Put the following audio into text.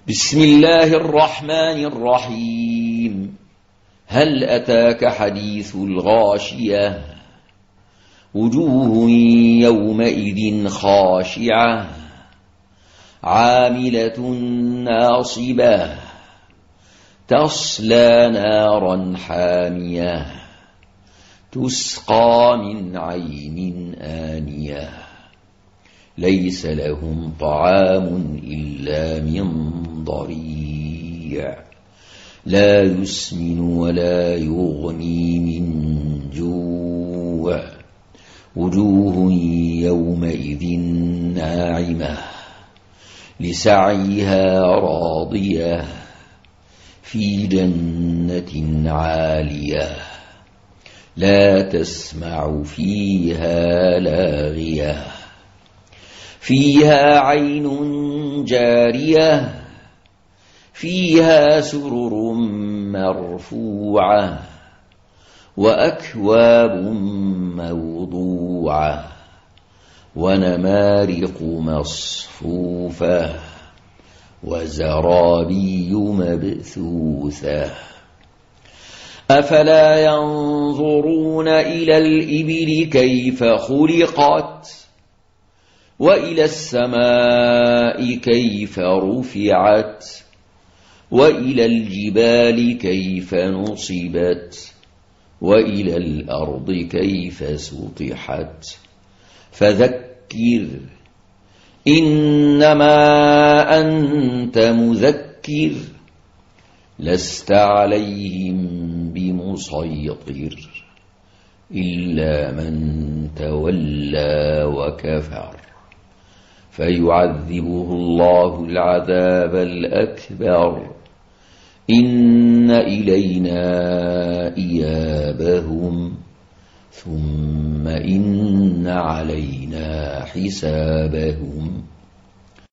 بسم الله الرحمن الرحيم. هل أتاك حديث الغاشية؟ وجوه يومئذ خاشعة عاملة ناصبة تصلى نارا حامية تسقى من عين آنية ليس لهم طعام إلا من ضريع لا يسمن ولا يغني من جوع وجوه يومئذ ناعمة لسعيها راضية في جنة عالية لا تسمع فيها لاغية فيها عين جارية فيها سرر مرفوعة وأكواب موضوعة ونمارق مصفوفة وزرابي مبثوثة أفلا ينظرون إلى الإبل كيف خلقت وإلى السماء كيف رفعت وإلى الجبال كيف نصبت وإلى الأرض كيف سطحت فذكر إنما أنت مذكر لست عليهم بمسيطر إلا من تولى وكفر فيعذبه الله العذاب الأكبر إن إلينا إيابهم ثم إن علينا حسابهم